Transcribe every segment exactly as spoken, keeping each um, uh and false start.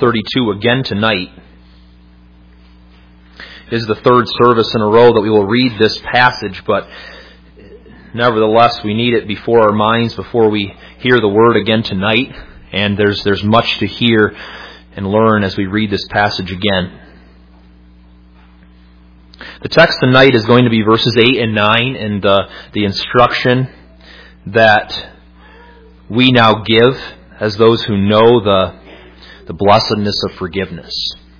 thirty-two again tonight. It is the third service in a row that we will read this passage, but nevertheless, we need it before our minds before we hear the Word again tonight. And there's there's much to hear and learn as we read this passage again. The text tonight is going to be verses eight and nine, and uh, the instruction that we now give as those who know the, the blessedness of forgiveness.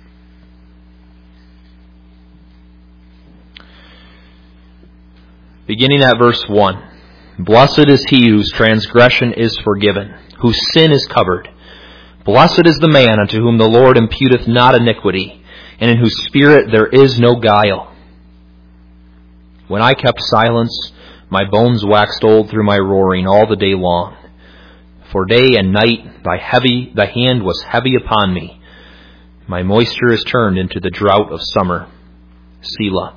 Beginning at verse one. Blessed is he whose transgression is forgiven, whose sin is covered. Blessed is the man unto whom the Lord imputeth not iniquity, and in whose spirit there is no guile. When I kept silence, my bones waxed old through my roaring all the day long. For day and night thy heavy thy hand was heavy upon me. My moisture is turned into the drought of summer. Selah.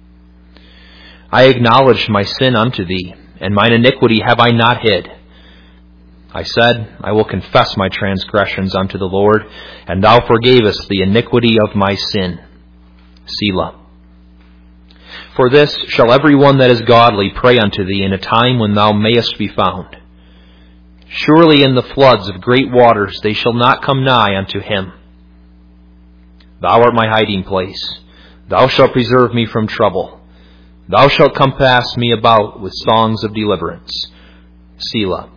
I acknowledged my sin unto thee, and mine iniquity have I not hid. I said, I will confess my transgressions unto the Lord, and thou forgavest the iniquity of my sin. Selah. For this shall every one that is godly pray unto thee in a time when thou mayest be found. Surely in the floods of great waters they shall not come nigh unto him. Thou art my hiding place. Thou shalt preserve me from trouble. Thou shalt compass me about with songs of deliverance. Selah.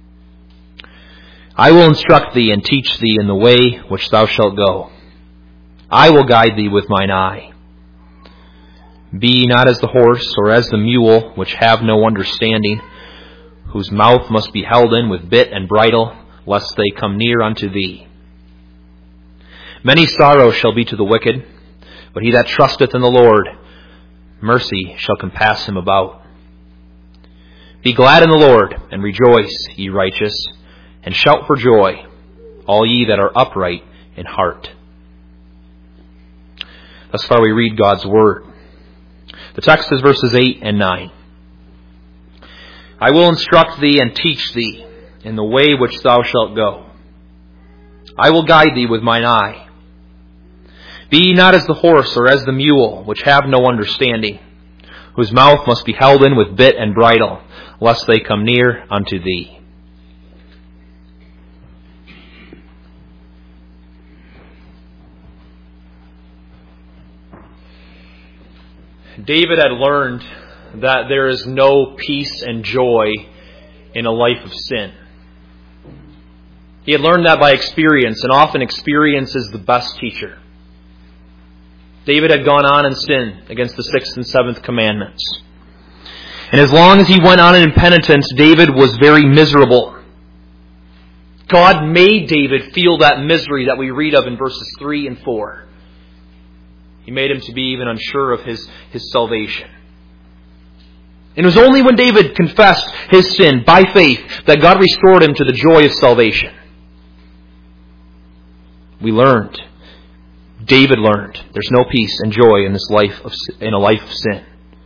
I will instruct thee and teach thee in the way which thou shalt go. I will guide thee with mine eye. Be ye not as the horse or as the mule, which have no understanding, whose mouth must be held in with bit and bridle, lest they come near unto thee. Many sorrows shall be to the wicked, but he that trusteth in the Lord, mercy shall compass him about. Be glad in the Lord, and rejoice, ye righteous, and shout for joy, all ye that are upright in heart. Thus far we read God's Word. The text is verses eight and nine. I will instruct thee and teach thee in the way which thou shalt go. I will guide thee with mine eye. Be ye not as the horse or as the mule, which have no understanding, whose mouth must be held in with bit and bridle, lest they come near unto thee. David had learned that there is no peace and joy in a life of sin. He had learned that by experience, and often experience is the best teacher. David had gone on and sinned against the sixth and seventh commandments. And as long as he went on in impenitence, David was very miserable. God made David feel that misery that we read of in verses three and four. He made him to be even unsure of his, his salvation. And it was only when David confessed his sin by faith that God restored him to the joy of salvation. We learned, David learned, there's no peace and joy in this life of in a life of sin.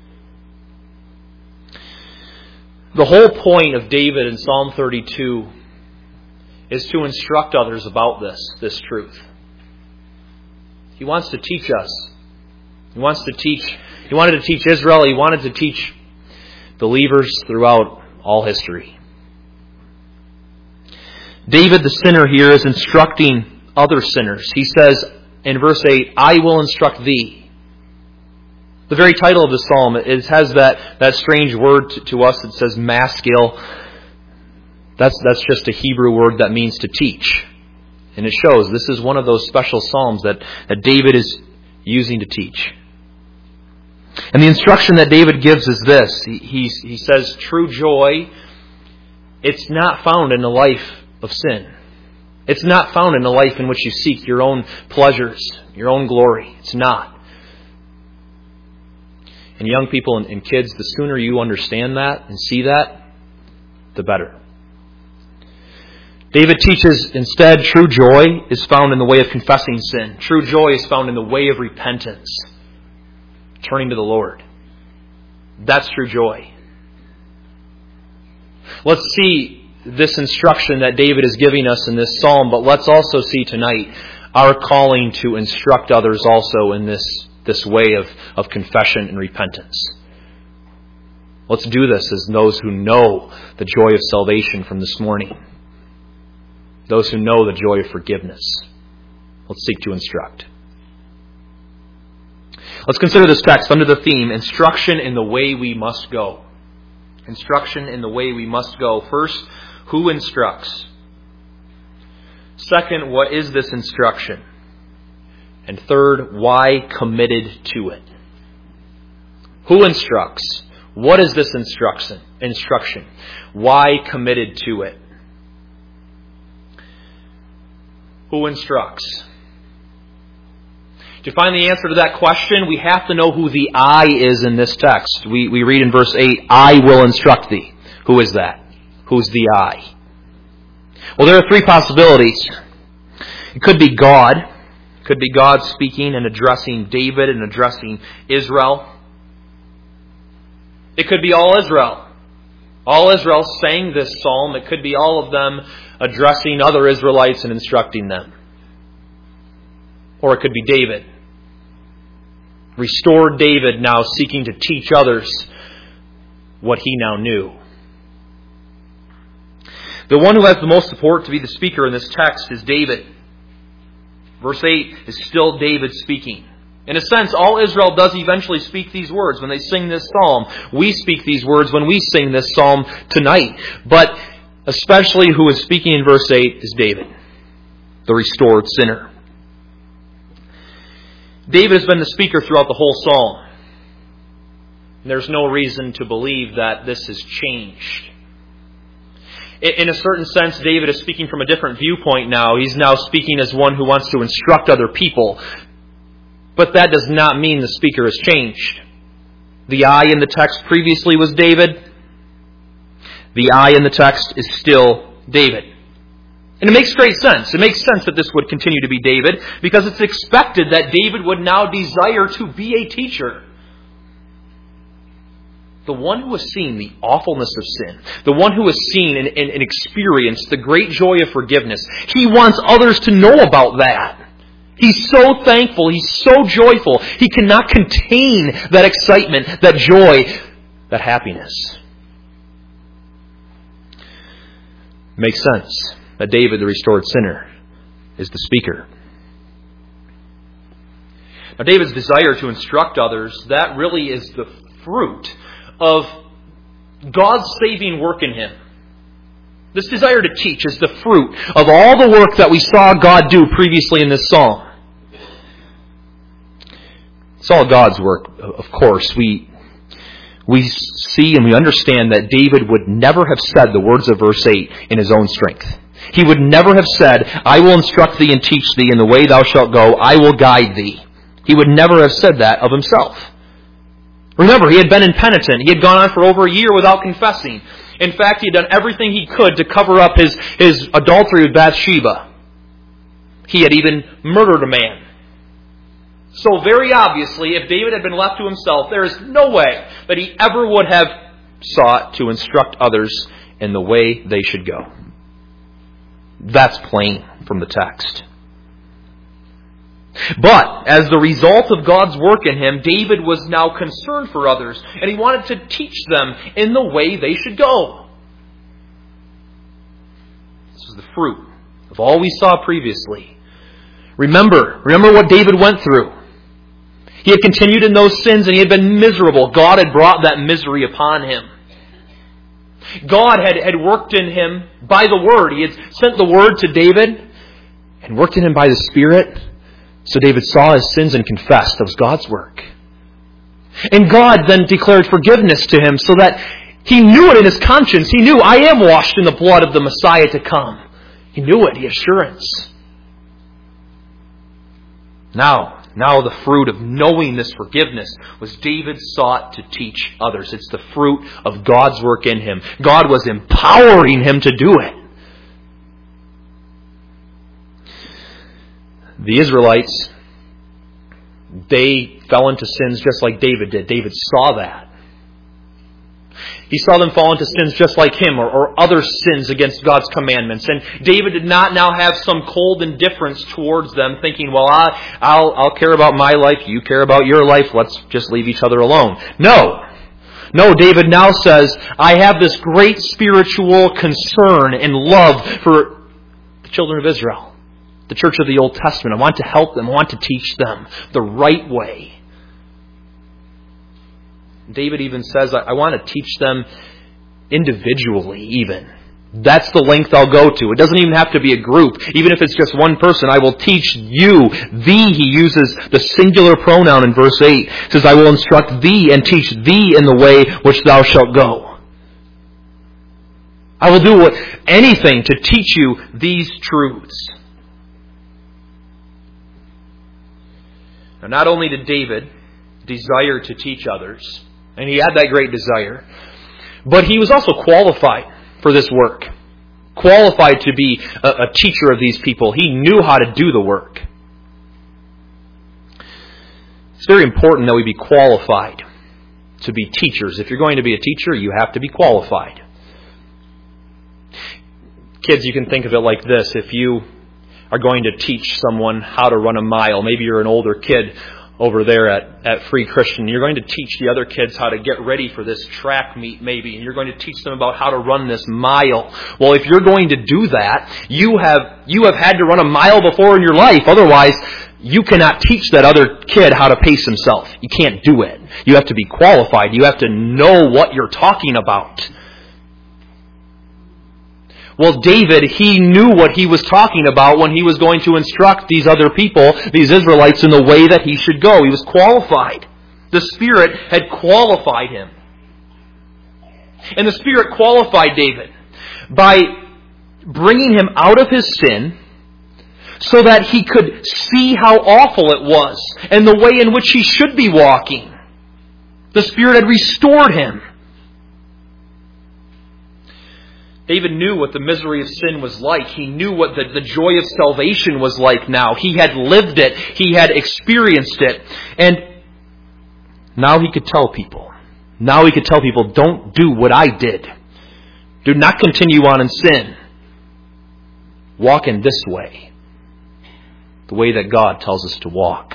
The whole point of David in Psalm thirty-two is to instruct others about this, this truth. He wants to teach us. He wants to teach. He wanted to teach Israel. He wanted to teach believers throughout all history. David, the sinner here, is instructing other sinners. He says in verse eight, I will instruct thee. The very title of the psalm, it has that, that strange word to, to us that says maskil. That's, that's just a Hebrew word that means to teach. And it shows this is one of those special psalms that, that David is using to teach. And the instruction that David gives is this. He, he, he says, true joy, it's not found in a life of sin. It's not found in a life in which you seek your own pleasures, your own glory. It's not. And young people and, and kids, the sooner you understand that and see that, the better. David teaches instead true joy is found in the way of confessing sin. True joy is found in the way of repentance. Turning to the Lord. That's true joy. Let's see this instruction that David is giving us in this psalm, but let's also see tonight our calling to instruct others also in this, this way of, of confession and repentance. Let's do this as those who know the joy of salvation from this morning. Those who know the joy of forgiveness. Let's seek to instruct. Let's consider this text under the theme, instruction in the way we must go. Instruction in the way we must go. First, who instructs? Second, what is this instruction? And third, why committed to it? Who instructs? What is this instruction? Instruction. Why committed to it? Who instructs? To find the answer to that question, we have to know who the I is in this text. We, we read in verse eight, I will instruct thee. Who is that? Who's the I? Well, there are three possibilities. It could be God. It could be God speaking and addressing David and addressing Israel. It could be all Israel. All Israel sang this psalm. It could be all of them addressing other Israelites and instructing them. Or it could be David. Restored David now seeking to teach others what he now knew. The one who has the most support to be the speaker in this text is David. Verse eight is still David speaking. In a sense, all Israel does eventually speak these words when they sing this psalm. We speak these words when we sing this psalm tonight. But especially who is speaking in verse eight is David, the restored sinner. David has been the speaker throughout the whole psalm. There's no reason to believe that this has changed. In a certain sense, David is speaking from a different viewpoint now. He's now speaking as one who wants to instruct other people. But that does not mean the speaker has changed. The I in the text previously was David. The I in the text is still David. And it makes great sense. It makes sense that this would continue to be David because it's expected that David would now desire to be a teacher. The one who has seen the awfulness of sin, the one who has seen and, and, and experienced the great joy of forgiveness, he wants others to know about that. He's so thankful, he's so joyful, he cannot contain that excitement, that joy, that happiness. Makes sense that David, the restored sinner, is the speaker. Now, David's desire to instruct others, that really is the fruit of God's saving work in him. This desire to teach is the fruit of all the work that we saw God do previously in this psalm. It's all God's work, of course. We, we see and we understand that David would never have said the words of verse eight in his own strength. He would never have said, I will instruct thee and teach thee in the way thou shalt go. I will guide thee. He would never have said that of himself. Remember, he had been impenitent. He had gone on for over a year without confessing. In fact, he had done everything he could to cover up his, his adultery with Bathsheba. He had even murdered a man. So very obviously, if David had been left to himself, there is no way that he ever would have sought to instruct others in the way they should go. That's plain from the text. But, as the result of God's work in him, David was now concerned for others, and he wanted to teach them in the way they should go. This was the fruit of all we saw previously. Remember, remember what David went through. He had continued in those sins and he had been miserable. God had brought that misery upon him. God had, had worked in him by the Word. He had sent the Word to David and worked in him by the Spirit. So David saw his sins and confessed. That was God's work. And God then declared forgiveness to him so that he knew it in his conscience. He knew, I am washed in the blood of the Messiah to come. He knew it. He had assurance. Now, now the fruit of knowing this forgiveness was David sought to teach others. It's the fruit of God's work in him. God was empowering him to do it. The Israelites, they fell into sins just like David did. David saw that. He saw them fall into sins just like him, or, or other sins against God's commandments. And David did not now have some cold indifference towards them, thinking, well, I, I'll, I'll care about my life, you care about your life, let's just leave each other alone. No. No, David now says, I have this great spiritual concern and love for the children of Israel, the church of the Old Testament. I want to help them. I want to teach them the right way. David even says, I want to teach them individually even. That's the length I'll go to. It doesn't even have to be a group. Even if it's just one person, I will teach you. Thee, he uses the singular pronoun in verse eight. It says, I will instruct thee and teach thee in the way which thou shalt go. I will do what, anything to teach you these truths. Now, not only did David desire to teach others, and he had that great desire, but he was also qualified for this work. Qualified to be a, a teacher of these people. He knew how to do the work. It's very important that we be qualified to be teachers. If you're going to be a teacher, you have to be qualified. Kids, you can think of it like this. If you are going to teach someone how to run a mile, maybe you're an older kid over there at, at Free Christian. You're going to teach the other kids how to get ready for this track meet maybe, and you're going to teach them about how to run this mile. Well, if you're going to do that, you have you have had to run a mile before in your life. Otherwise, you cannot teach that other kid how to pace himself. You can't do it. You have to be qualified. You have to know what you're talking about. Well, David, he knew what he was talking about when he was going to instruct these other people, these Israelites, in the way that he should go. He was qualified. The Spirit had qualified him. And the Spirit qualified David by bringing him out of his sin so that he could see how awful it was and the way in which he should be walking. The Spirit had restored him. David knew what the misery of sin was like. He knew what the, the joy of salvation was like now. He had lived it. He had experienced it. And now he could tell people. Now he could tell people, don't do what I did. Do not continue on in sin. Walk in this way. The way that God tells us to walk.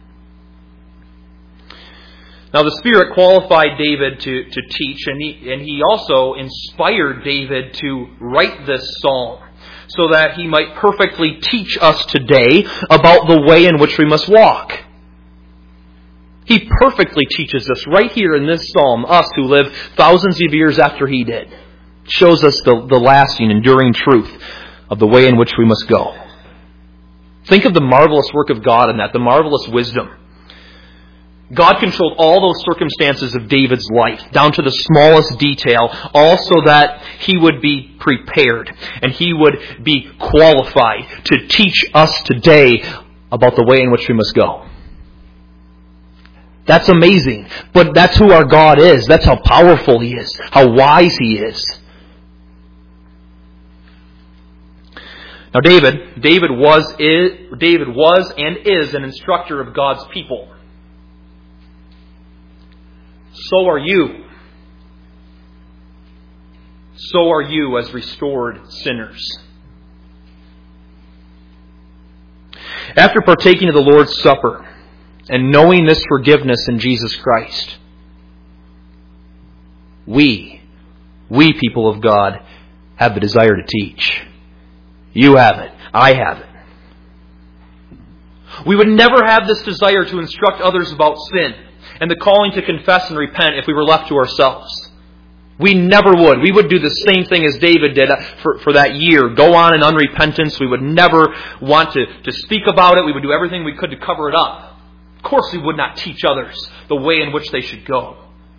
Now the Spirit qualified David to, to teach, and he, and he also inspired David to write this psalm so that he might perfectly teach us today about the way in which we must walk. He perfectly teaches us right here in this psalm, us who live thousands of years after he did. Shows us the, the lasting, enduring truth of the way in which we must go. Think of the marvelous work of God in that, the marvelous wisdom. God controlled all those circumstances of David's life, down to the smallest detail, all so that he would be prepared and he would be qualified to teach us today about the way in which we must go. That's amazing. But that's who our God is. That's how powerful He is, how wise He is. Now David, David was, is, David was and is an instructor of God's people. So are you. So are you as restored sinners. After partaking of the Lord's Supper and knowing this forgiveness in Jesus Christ, we, we people of God, have the desire to teach. You have it. I have it. We would never have this desire to instruct others about sin and the calling to confess and repent if we were left to ourselves. We never would. We would do the same thing as David did for, for that year. Go on in unrepentance. We would never want to, to speak about it. We would do everything we could to cover it up. Of course we would not teach others the way in which they should go.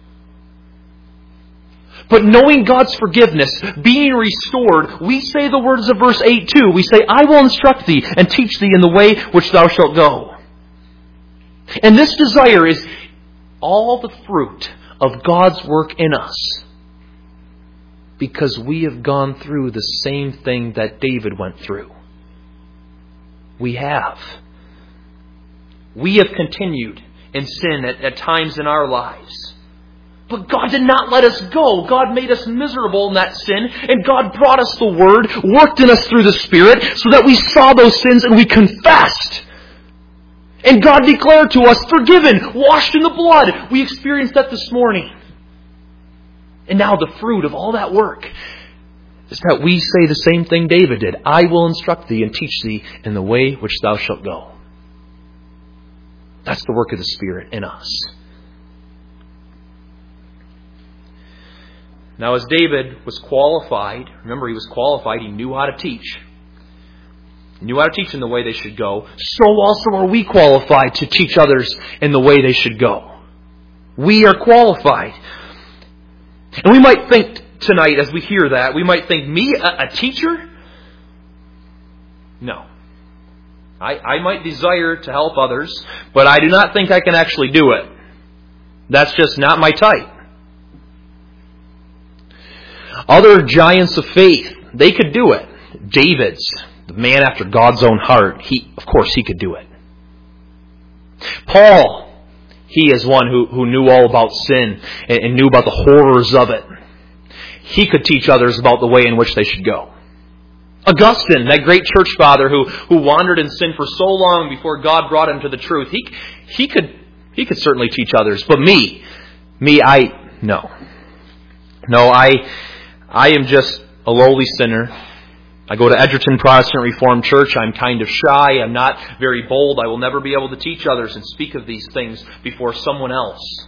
But knowing God's forgiveness, being restored, we say the words of verse eight too. We say, I will instruct thee and teach thee in the way which thou shalt go. And this desire is all the fruit of God's work in us. Because we have gone through the same thing that David went through. We have. We have continued in sin at, at times in our lives. But God did not let us go. God made us miserable in that sin, and God brought us the Word, worked in us through the Spirit, so that we saw those sins and we confessed. And God declared to us, forgiven, washed in the blood. We experienced that this morning. And now the fruit of all that work is that we say the same thing David did. I will instruct thee and teach thee in the way which thou shalt go. That's the work of the Spirit in us. Now, as David was qualified, remember he was qualified, he knew how to teach. He knew how to teach in the way they should go. So also are we qualified to teach others in the way they should go. We are qualified. And we might think tonight, as we hear that, we might think, me, a, a teacher? No. I, I might desire to help others, but I do not think I can actually do it. That's just not my type. Other giants of faith, they could do it. David's, the man after God's own heart, he, of course, he could do it. Paul, he is one who, who knew all about sin and, and knew about the horrors of it. He could teach others about the way in which they should go. Augustine, that great church father who, who wandered in sin for so long before God brought him to the truth, he, he could he could certainly teach others. But me, me, I, no. No, I... I am just a lowly sinner. I go to Edgerton Protestant Reformed Church. I'm kind of shy. I'm not very bold. I will never be able to teach others and speak of these things before someone else.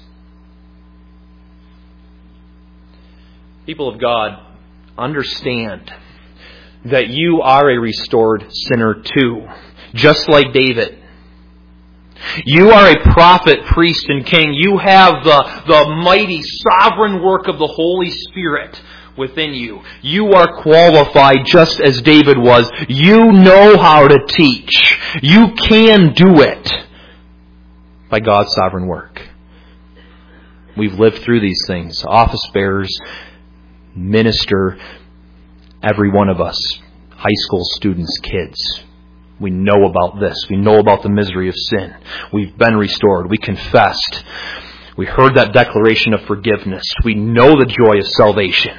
People of God, understand that you are a restored sinner too, just like David. You are a prophet, priest, and king. You have the, the mighty sovereign work of the Holy Spirit within you. You are qualified just as David was. You know how to teach. You can do it by God's sovereign work. We've lived through these things. Office bearers, minister, every one of us, high school students, kids. We know about this. We know about the misery of sin. We've been restored. We confessed. We heard that declaration of forgiveness. We know the joy of salvation.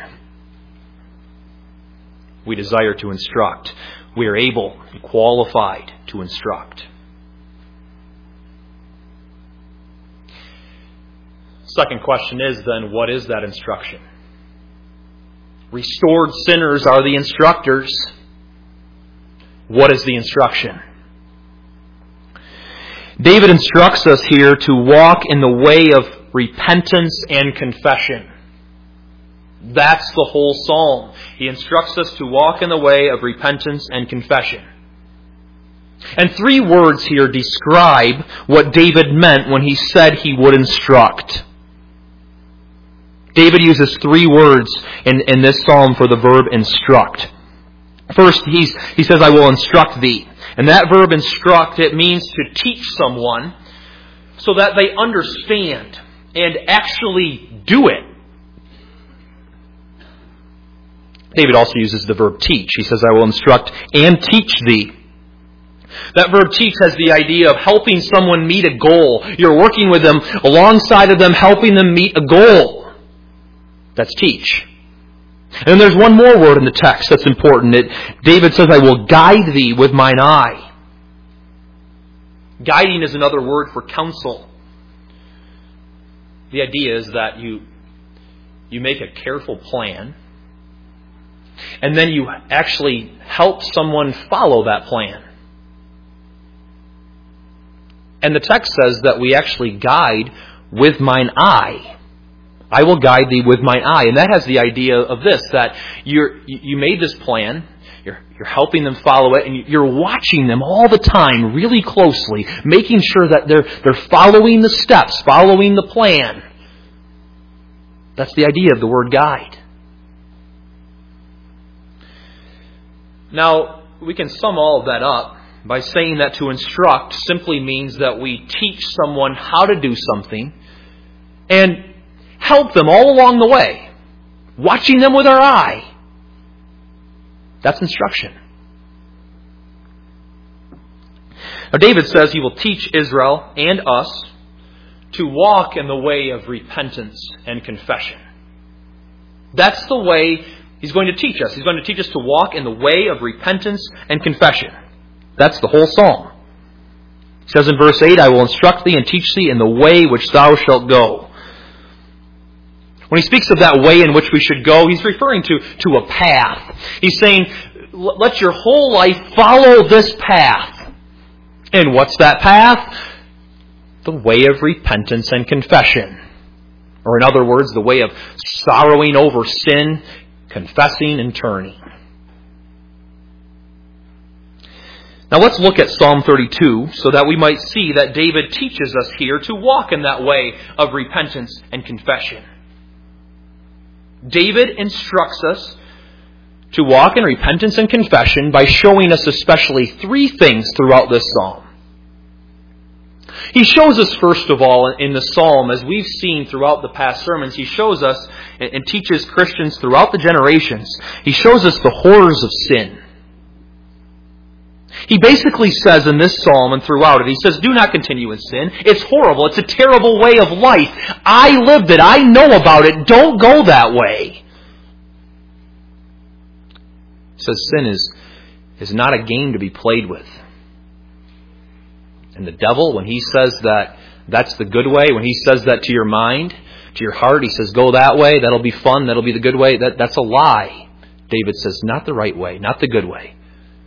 We desire to instruct. We are able, qualified to instruct. Second question is then, what is that instruction? Restored sinners are the instructors. What is the instruction? David instructs us here to walk in the way of repentance and confession. That's the whole psalm. He instructs us to walk in the way of repentance and confession. And three words here describe what David meant when he said he would instruct. David uses three words in, in this psalm for the verb instruct. First, he's, he says, I will instruct thee. And that verb instruct, it means to teach someone so that they understand and actually do it. David also uses the verb teach. He says, I will instruct and teach thee. That verb teach has the idea of helping someone meet a goal. You're working with them, alongside of them, helping them meet a goal. That's teach. And then there's one more word in the text that's important. It, David says, I will guide thee with mine eye. Guiding is another word for counsel. The idea is that you, you make a careful plan, and then you actually help someone follow that plan. And the text says that we actually guide with mine eye. I will guide thee with mine eye. And that has the idea of this, that you're, you made this plan, you're, you're helping them follow it, and you're watching them all the time really closely, making sure that they're, they're following the steps, following the plan. That's the idea of the word guide. Now, we can sum all of that up by saying that to instruct simply means that we teach someone how to do something and help them all along the way, watching them with our eye. That's instruction. Now, David says he will teach Israel and us to walk in the way of repentance and confession. That's the way He's going to teach us. He's going to teach us to walk in the way of repentance and confession. That's the whole psalm. It says in verse eight, I will instruct thee and teach thee in the way which thou shalt go. When he speaks of that way in which we should go, he's referring to, to a path. He's saying, let your whole life follow this path. And what's that path? The way of repentance and confession. Or in other words, the way of sorrowing over sin, confessing and turning. Now let's look at Psalm thirty-two so that we might see that David teaches us here to walk in that way of repentance and confession. David instructs us to walk in repentance and confession by showing us especially three things throughout this psalm. He shows us, first of all, in the psalm, as we've seen throughout the past sermons, he shows us and teaches Christians throughout the generations, he shows us the horrors of sin. He basically says in this psalm and throughout it, he says, do not continue in sin. It's horrible. It's a terrible way of life. I lived it. I know about it. Don't go that way. He says sin is, is not a game to be played with. And the devil, when he says that that's the good way, when he says that to your mind, to your heart, he says, go that way, that'll be fun, that'll be the good way, that, that's a lie. David says, not the right way, not the good way.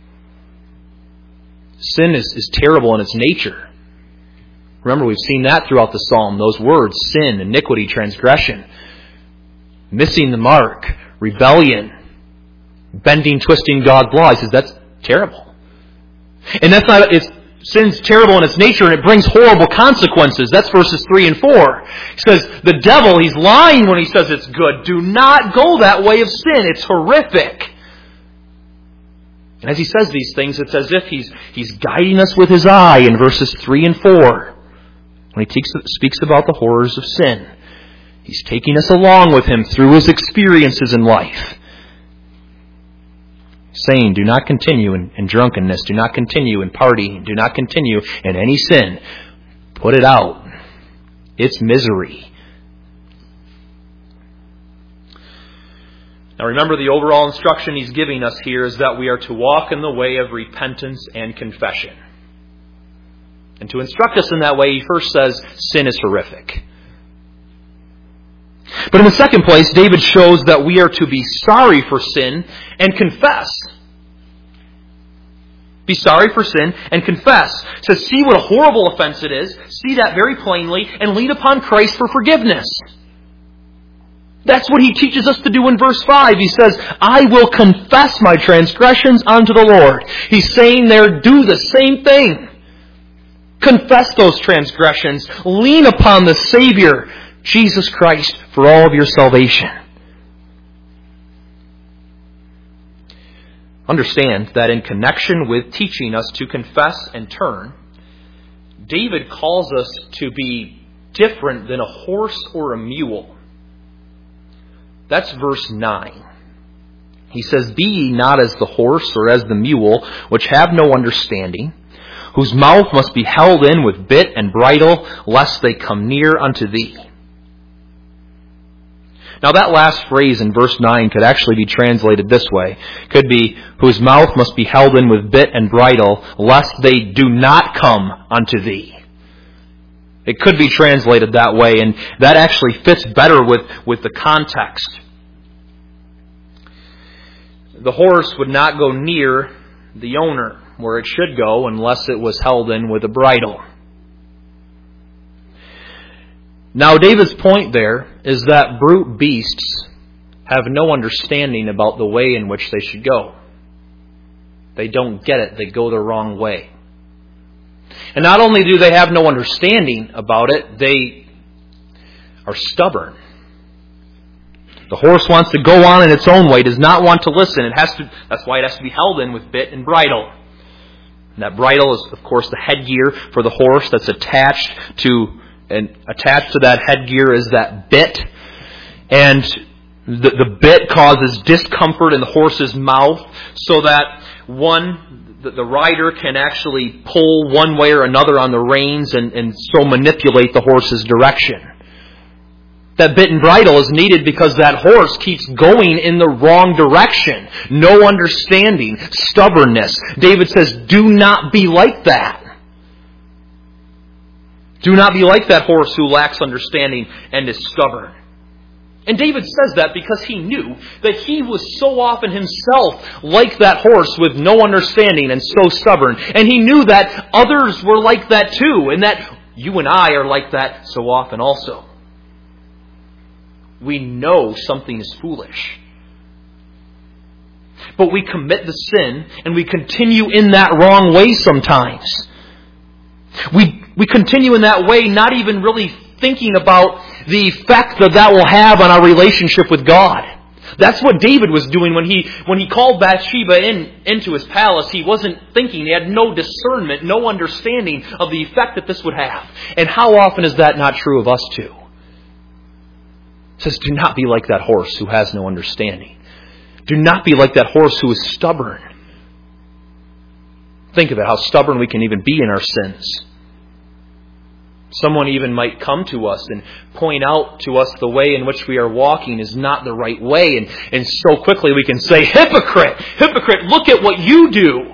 Sin is, is terrible in its nature. Remember, we've seen that throughout the psalm, those words, sin, iniquity, transgression, missing the mark, rebellion, bending, twisting God's law. He says, that's terrible. And that's not, it's, sin's terrible in its nature and it brings horrible consequences. That's verses three and four. He says, the devil, he's lying when he says it's good. Do not go that way of sin. It's horrific. And as he says these things, it's as if he's, he's guiding us with his eye in verses three and four. When he takes, speaks about the horrors of sin, he's taking us along with him through his experiences in life. Saying, do not continue in, in drunkenness, do not continue in partying, do not continue in any sin. Put it out. It's misery. Now remember, the overall instruction he's giving us here is that we are to walk in the way of repentance and confession. And to instruct us in that way, he first says, sin is horrific. But in the second place, David shows that we are to be sorry for sin and confess. Be sorry for sin and confess. He says, see what a horrible offense it is. See that very plainly and lean upon Christ for forgiveness. That's what he teaches us to do in verse five. He says, I will confess my transgressions unto the Lord. He's saying there, do the same thing. Confess those transgressions. Lean upon the Savior, Jesus Christ, for all of your salvation. Understand that in connection with teaching us to confess and turn, David calls us to be different than a horse or a mule. That's verse nine. He says, be ye not as the horse or as the mule, which have no understanding, whose mouth must be held in with bit and bridle, lest they come near unto thee. Now that last phrase in verse nine could actually be translated this way. It could be, whose mouth must be held in with bit and bridle, lest they do not come unto thee. It could be translated that way, and that actually fits better with, with the context. The horse would not go near the owner where it should go unless it was held in with a bridle. Now, David's point there is that brute beasts have no understanding about the way in which they should go. They don't get it. They go the wrong way. And not only do they have no understanding about it, they are stubborn. The horse wants to go on in its own way, does not want to listen. It has to. That's why it has to be held in with bit and bridle. And that bridle is, of course, the headgear for the horse that's attached to And attached to that headgear is that bit. And the, the bit causes discomfort in the horse's mouth so that, one, the, the rider can actually pull one way or another on the reins and, and so manipulate the horse's direction. That bit and bridle is needed because that horse keeps going in the wrong direction. No understanding, stubbornness. David says, do not be like that. Do not be like that horse who lacks understanding and is stubborn. And David says that because he knew that he was so often himself like that horse with no understanding and so stubborn. And he knew that others were like that too, and that you and I are like that so often also. We know something is foolish. But we commit the sin and we continue in that wrong way sometimes. We, we continue in that way not even really thinking about the effect that that will have on our relationship with God. That's what David was doing when he when he called Bathsheba in into his palace. He wasn't thinking. He had no discernment, no understanding of the effect that this would have. And how often is that not true of us too? It says, do not be like that horse who has no understanding. Do not be like that horse who is stubborn. Think of it, how stubborn we can even be in our sins. Someone even might come to us and point out to us the way in which we are walking is not the right way. And, and so quickly we can say, hypocrite, hypocrite, look at what you do.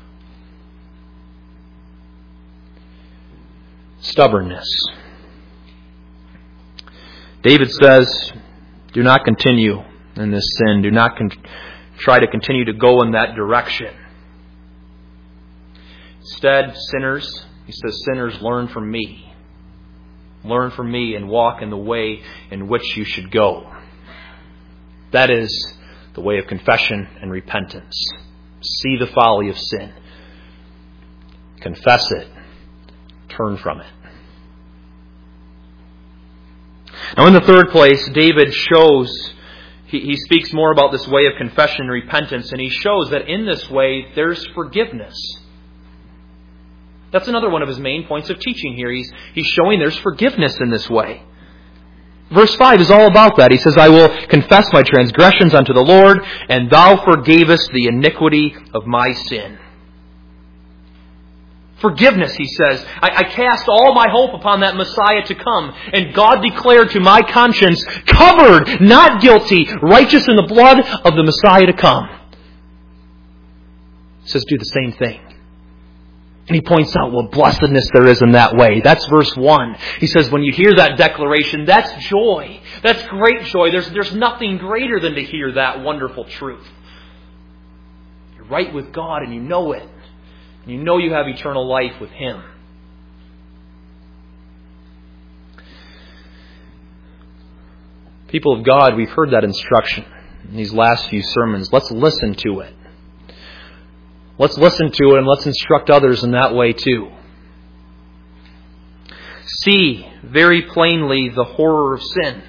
Stubbornness. David says, do not continue in this sin. Do not con- try to continue to go in that direction. Instead, sinners, he says, sinners, learn from me. Learn from me and walk in the way in which you should go. That is the way of confession and repentance. See the folly of sin. Confess it. Turn from it. Now in the third place, David shows, he, he speaks more about this way of confession and repentance, and he shows that in this way there's forgiveness. That's another one of his main points of teaching here. He's, he's showing there's forgiveness in this way. Verse five is all about that. He says, I will confess my transgressions unto the Lord, and thou forgavest the iniquity of my sin. Forgiveness, he says. I, I cast all my hope upon that Messiah to come. And God declared to my conscience, covered, not guilty, righteous in the blood of the Messiah to come. He says, do the same thing. And he points out what blessedness there is in that way. That's verse one. He says, when you hear that declaration, that's joy. That's great joy. There's, there's nothing greater than to hear that wonderful truth. You're right with God and you know it. And you know you have eternal life with Him. People of God, we've heard that instruction in these last few sermons. Let's listen to it. Let's listen to it and let's instruct others in that way too. See very plainly the horror of sin.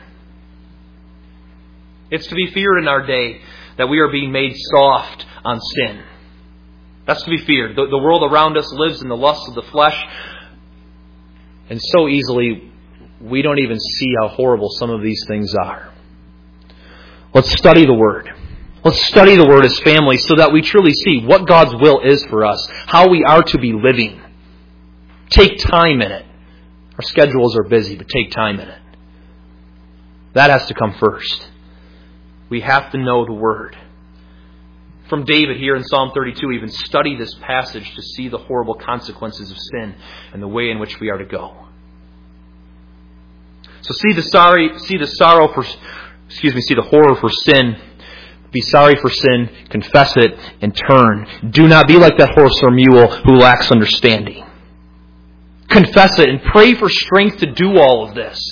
It's to be feared in our day that we are being made soft on sin. That's to be feared. The, the world around us lives in the lusts of the flesh. And so easily we don't even see how horrible some of these things are. Let's study the Word. Let's study the Word as family so that we truly see what God's will is for us, how we are to be living. Take time in it. Our schedules are busy, but take time in it. That has to come first. We have to know the Word. From David here in Psalm thirty-two, even study this passage to see the horrible consequences of sin and the way in which we are to go. So see the sorry, see the sorrow for, excuse me, see the horror for sin. Be sorry for sin, confess it, and turn. Do not be like that horse or mule who lacks understanding. Confess it and pray for strength to do all of this.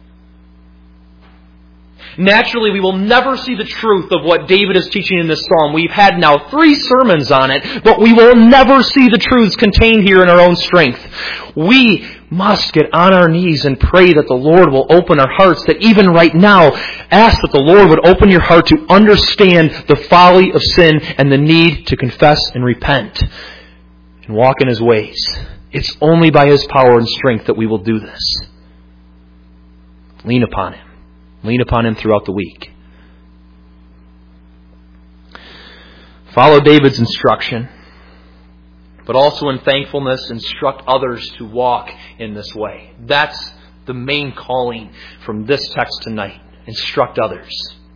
Naturally, we will never see the truth of what David is teaching in this psalm. We've had now three sermons on it, but we will never see the truths contained here in our own strength. We must get on our knees and pray that the Lord will open our hearts, that even right now, ask that the Lord would open your heart to understand the folly of sin and the need to confess and repent and walk in His ways. It's only by His power and strength that we will do this. Lean upon Him. Lean upon Him throughout the week. Follow David's instruction. but also in thankfulness instruct others to walk in this way. That's the main calling from this text tonight. Instruct others.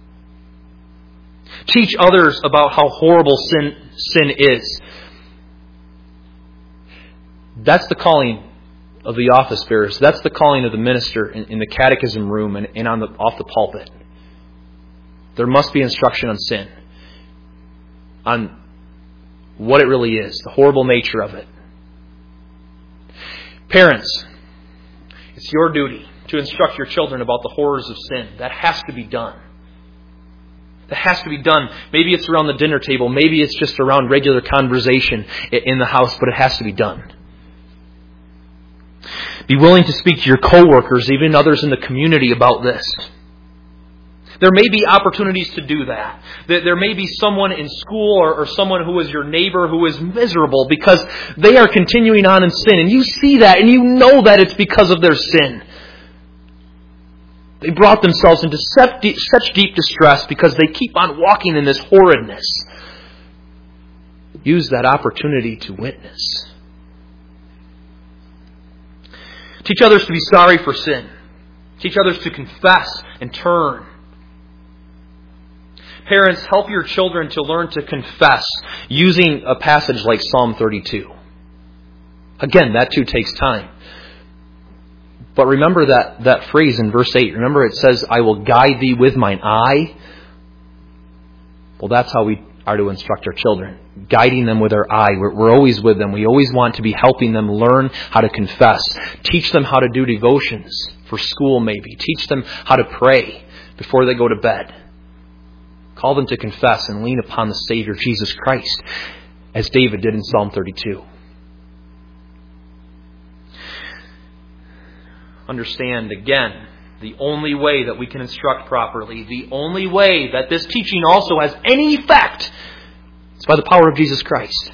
Teach others about how horrible sin, sin is. That's the calling of the office bearers. That's the calling of the minister in, in the catechism room and, and on the, off the pulpit. There must be instruction on sin. On what it really is. The horrible nature of it. Parents, it's your duty to instruct your children about the horrors of sin. That has to be done. That has to be done. Maybe it's around the dinner table. Maybe it's just around regular conversation in the house, but it has to be done. Be willing to speak to your coworkers, even others in the community, about this. There may be opportunities to do that. There may be someone in school or, or someone who is your neighbor who is miserable because they are continuing on in sin. And you see that and you know that it's because of their sin. They brought themselves into such deep distress because they keep on walking in this horridness. Use that opportunity to witness. Teach others to be sorry for sin. Teach others to confess and turn. Parents, help your children to learn to confess using a passage like Psalm thirty-two. Again, that too takes time. But remember that, that phrase in verse eight. Remember it says, I will guide thee with mine eye. Well, that's how we are to instruct our children. Guiding them with our eye. We're, we're always with them. We always want to be helping them learn how to confess. Teach them how to do devotions for school maybe. Teach them how to pray before they go to bed. Call them to confess and lean upon the Savior, Jesus Christ, as David did in Psalm thirty-two. Understand, again, the only way that we can instruct properly, the only way that this teaching also has any effect, is by the power of Jesus Christ.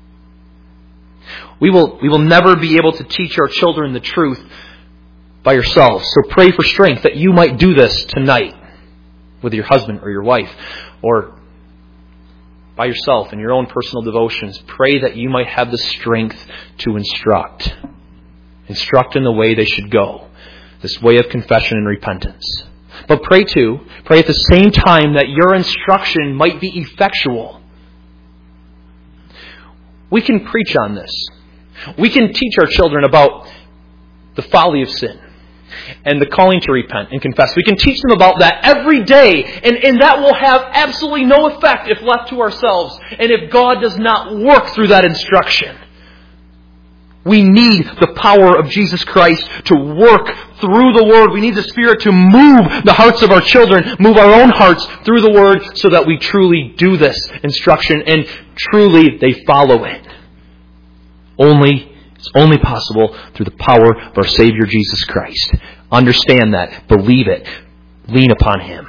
We will, we will never be able to teach our children the truth by yourselves. So pray for strength that you might do this tonight with your husband or your wife, or by yourself in your own personal devotions. Pray that you might have the strength to instruct. Instruct in the way they should go. This way of confession and repentance. But pray too, pray at the same time that your instruction might be effectual. We can preach on this. We can teach our children about the folly of sin and the calling to repent and confess. We can teach them about that every day, and, and that will have absolutely no effect if left to ourselves and if God does not work through that instruction. We need the power of Jesus Christ to work through the Word. We need the Spirit to move the hearts of our children, move our own hearts through the Word so that we truly do this instruction and truly they follow it. Only, it's only possible through the power of our Savior Jesus Christ. Understand that. Believe it. Lean upon Him.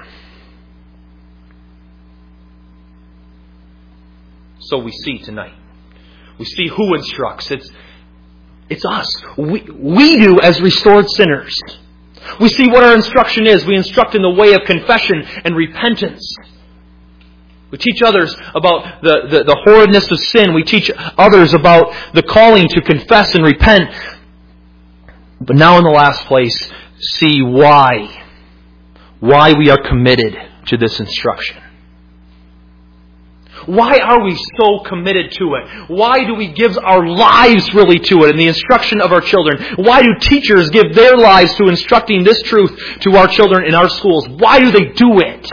So we see tonight. We see who instructs. It's It's us. We, we do as restored sinners. We see what our instruction is. We instruct in the way of confession and repentance. We teach others about the, the, the horridness of sin. We teach others about the calling to confess and repent. But now in the last place, see why. Why we are committed to this instruction. Why are we so committed to it? Why do we give our lives really to it in the instruction of our children? Why do teachers give their lives to instructing this truth to our children in our schools? Why do they do it?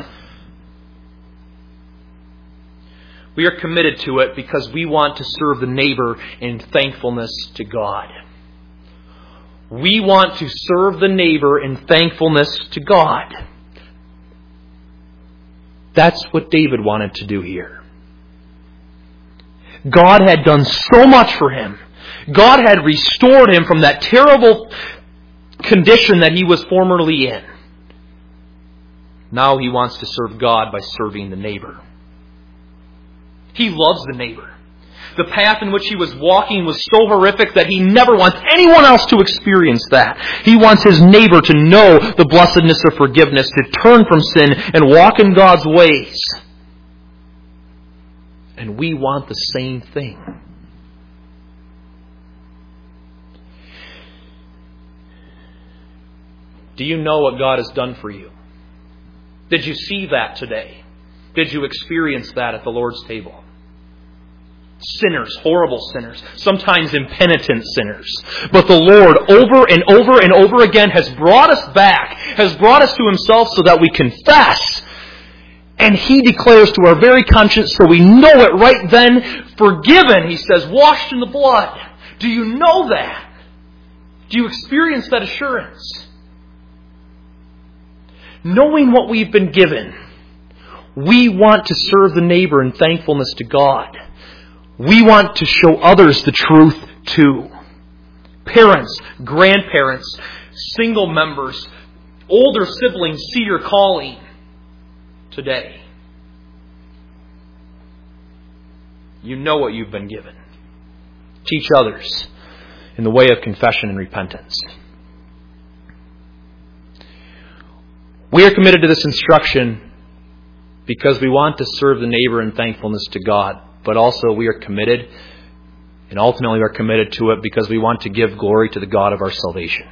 We are committed to it because we want to serve the neighbor in thankfulness to God. We want to serve the neighbor in thankfulness to God. That's what David wanted to do here. God had done so much for him. God had restored him from that terrible condition that he was formerly in. Now he wants to serve God by serving the neighbor. He loves the neighbor. The path in which he was walking was so horrific that he never wants anyone else to experience that. He wants his neighbor to know the blessedness of forgiveness, to turn from sin and walk in God's ways. And we want the same thing. Do you know what God has done for you? Did you see that today? Did you experience that at the Lord's table? Sinners, horrible sinners, sometimes impenitent sinners. But the Lord, over and over and over again, has brought us back, has brought us to Himself so that we confess. And He declares to our very conscience, so we know it right then, forgiven, He says, washed in the blood. Do you know that? Do you experience that assurance? Knowing what we've been given, we want to serve the neighbor in thankfulness to God. We want to show others the truth too. Parents, grandparents, single members, older siblings, see your calling today. You know what you've been given. Teach others in the way of confession and repentance. We are committed to this instruction because we want to serve the neighbor in thankfulness to God, but also we are committed, and ultimately we are committed to it because we want to give glory to the God of our salvation.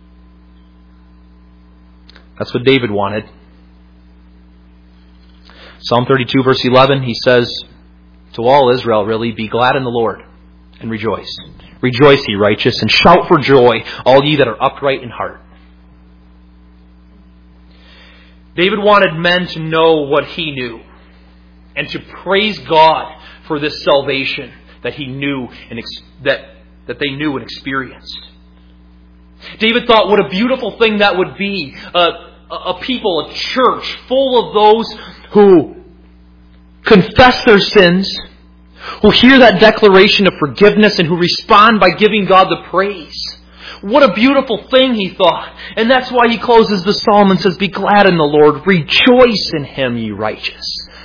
That's what David wanted. Psalm thirty-two verse eleven, he says to all Israel, really, be glad in the Lord and rejoice. Rejoice, ye righteous, and shout for joy, all ye that are upright in heart. David wanted men to know what he knew and to praise God for this salvation that he knew and ex- that, that they knew and experienced. David thought what a beautiful thing that would be. A, a people, a church full of those who confess their sins, who hear that declaration of forgiveness, and who respond by giving God the praise. What a beautiful thing, he thought. And that's why he closes the psalm and says, be glad in the Lord, rejoice in Him, ye righteous.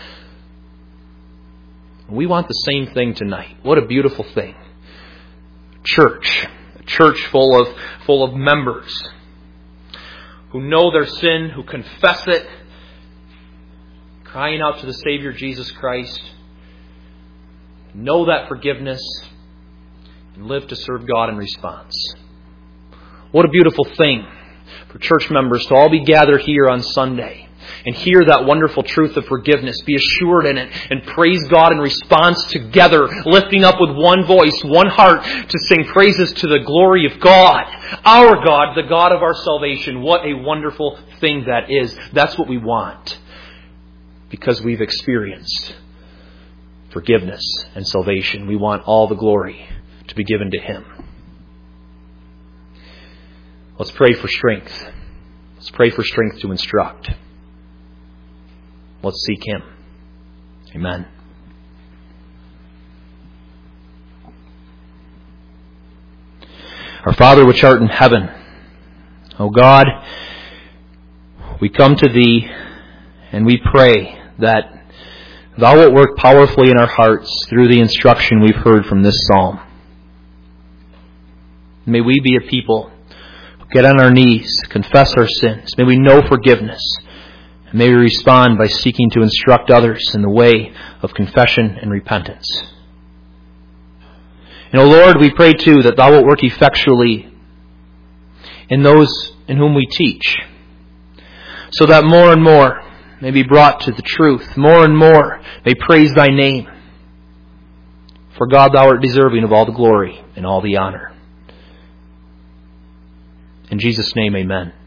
We want the same thing tonight. What a beautiful thing. Church. A church full of, full of members who know their sin, who confess it, crying out to the Savior Jesus Christ, know that forgiveness, and live to serve God in response. What a beautiful thing for church members to all be gathered here on Sunday and hear that wonderful truth of forgiveness, be assured in it, and praise God in response together, lifting up with one voice, one heart, to sing praises to the glory of God, our God, the God of our salvation. What a wonderful thing that is. That's what we want, because we've experienced forgiveness and salvation. We want all the glory to be given to Him. Let's pray for strength. Let's pray for strength to instruct. Let's seek Him. Amen. Our Father which art in heaven, O God, we come to Thee and we pray that Thou wilt work powerfully in our hearts through the instruction we've heard from this psalm. May we be a people who get on our knees, confess our sins. May we know forgiveness. And may we respond by seeking to instruct others in the way of confession and repentance. And, O Lord, we pray too that Thou wilt work effectually in those in whom we teach, so that more and more may be brought to the truth. More and more may praise Thy name. For God, Thou art deserving of all the glory and all the honor. In Jesus' name, amen.